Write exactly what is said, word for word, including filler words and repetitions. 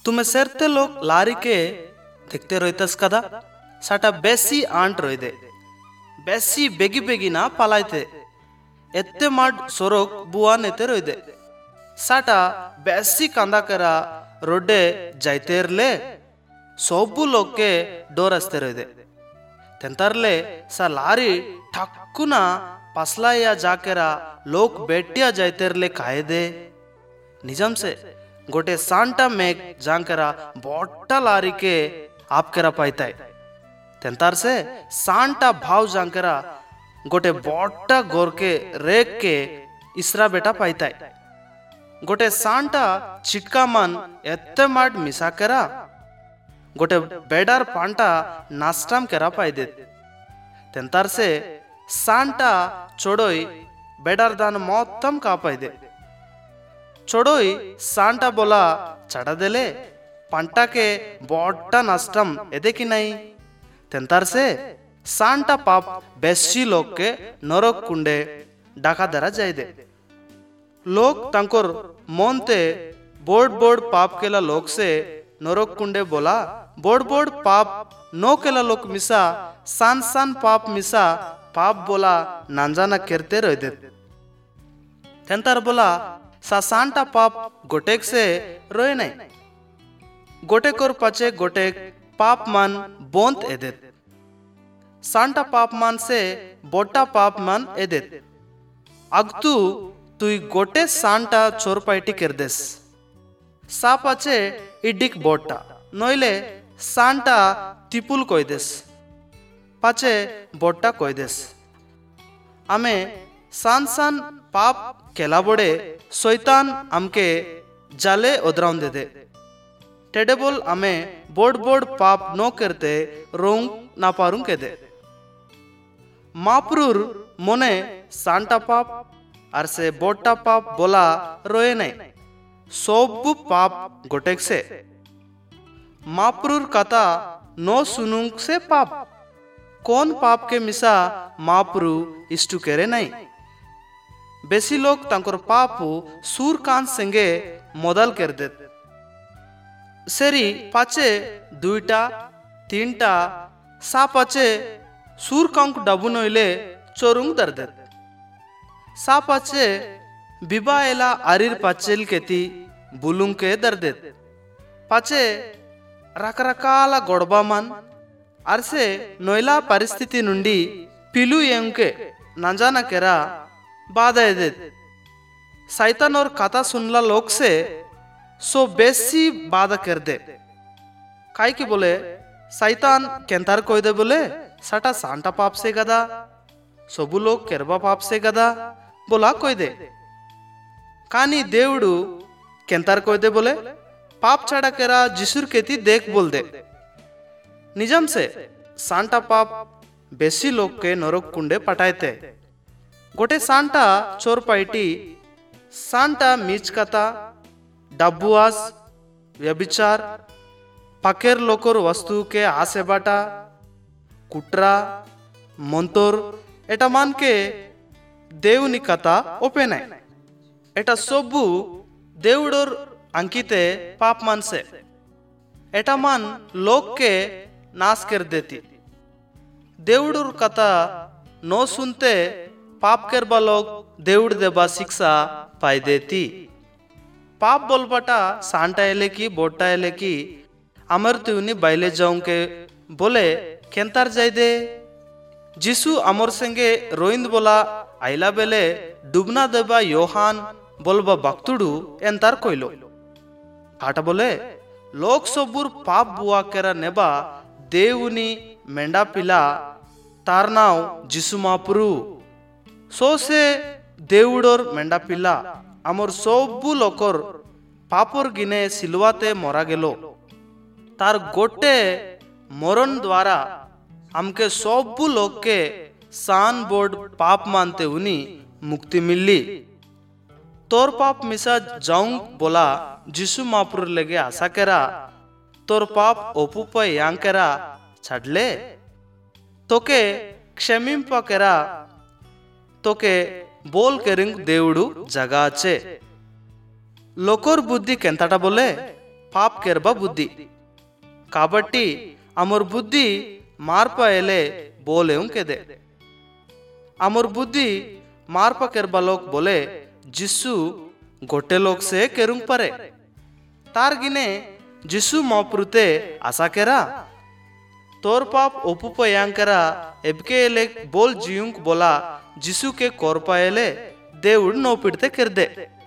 तुम्हें सेरते लोग लारी के देखते रोइतस कदा साटा बेसी आंट रोइदे बेसी बेगी बेगी ना पालाइते एत्ते माड सोरोक बुआ नेते रोइदे साटा बेसी कांदा करा रोडे जाइतेरले सोबु लोग के डोरस्ते रोइदे तेंतरले सा लारी ठक्कुना पसला या जाकेरा लोग बेटिया जाइतेरले कायदे निजम से गोटे सांटा मेघ जांकरा बोट्टा लारी के आपकेरा पाइताय तेंतार से सांटा भाव जांकरा गोटे बोट्टा गोर के रेक के इसरा बेटा पाइताय गोटे सांटा चिटका मन एत्ते माड मिसा करा गोटे बेडार पांटा नास्टाम करा पाइदे तेंतार से सांटा चोड़ोई बेडार दान मोत्तम का पाइदे चोड़ोई सांटा बोला चढ़ा देले पंटा के बोट्टा नष्टम एदे की नहीं तेंतार से सांटा पाप बेसी लोग के नरक कुंडे डाका दरा जाए दे लोग तंकोर मोनते बोर्ड बोर्ड पाप केला लोग से नरक कुंडे बोला बोर्ड बोर्ड पाप नो केला लोग मिसा सान सान पाप मिसा पाप बोला नांजाना करते रह दे तेंतार बोला सा सांटा पाप गोटेक से रोए नहीं गोटेक और पचे गोटेक पाप मन बोंत एदेत सांटा पाप मन से बोटा पाप मन एदेत अगतु तुई गोटे सांटा चोरपाइटी कर देस सा पचे इडिक बोटा नोइले सांटा तिपुल कोई देस पचे बोटा कोई देस आमे सान सान पाप केला बोड़े शैतान आमके जाले ओदराउन दे दे टेडे बोल आमे बोर्ड बोर्ड पाप नो करते रोंग ना पारूं के दे मापरूर मोने सांटा पाप और से बोटा पाप बोला रोए नहीं सोबु पाप गोटेक से मापरूर कथा नो सुनुंग से पाप कौन पाप के मिसा मापरू इष्टु करे नहीं बेसी लोग तंकर पापु सूर कान संगे मोदल कर दे सेरी पाचे दुईटा तीनटा सा पाचे सूर कांक डबु नोइले चोरुंग दर दे सा पाचे बिबा एला आरिर पाचेल केती बुलुंग के दर दे पाचे रकरकाला गोडबा मन अरसे नोइला परिस्थिति नुंडी पिलु एंके नंजाना केरा बाधा दे सैतान और कथा सुनला लोग से सो बेसी बाधा कर दे काई की बोले सैतान केंतार कोई दे बोले सटा सांटा पाप से गदा सबु लोग केरबा पाप से गदा बोला कोई दे कानी देवड़ू केंतार कोई दे बोले पाप छाड़ा केरा जिसुर केती देख बोल दे निजम से सांटा पाप बेसी लोग के नरक कुंडे पटाइते गोटे सांटा चोर पाइटी सांटा मीच कथा डब्बुआस व्यभिचार पकेर लोकर वस्तु के आसे बाटा कुट्रा मंतोर एटा मान के देवनी कथा ओपेन है एटा सबु देवडोर अंकिते पाप मान से एटा मान लोग के नाश कर देती देवडोर कथा नो सुनते पाप करबा लोग देवड़ देबा शिक्षा पाई देती पाप बोलबाटा सांटा एले की बोटा एले की अमर तुनी बाइले जाऊं के बोले केंतार जाय दे जिसु अमर संगे रोइंद बोला आइला बेले डुबना देबा योहान बोलबा भक्तुडू एंतार कोइलो आटा बोले लोक सबुर पाप बुआ केरा नेबा देवुनी मेंडा पिला तार नाव जिसु मापुरु सो से देवुडोर मेंडा पिला अमर सोबु लोकर पापोर गिने सिलवाते मोरा गेलो तार गोटे मरण द्वारा हमके सोबु लोग के सान बोर्ड पाप मानते उनी मुक्ति मिली तोर पाप मिसा जाऊं बोला जिसु मापुर लगे आशा करा तोर पाप ओपुप यांग करा छड़ले तोके क्षमिंप करा तोके बोल के रिंग देवड़ू जगाचे लोकोर बुद्धि केंताटा बोले पाप केरबा बुद्धि काबट्टी अमर बुद्धि मार्प एले बोले के दे अमर बुद्धि मार्प केरबा लोग बोले जिस्सु गोटे लोग से केरुंग परे तार गिने जिस्सु मापुरुते आशा केरा तोर पाप ओपुप यांकरा एबके एले बोल जियुंक बोला जिसु के कोरपा एले देउड नो पिड़ते कर दे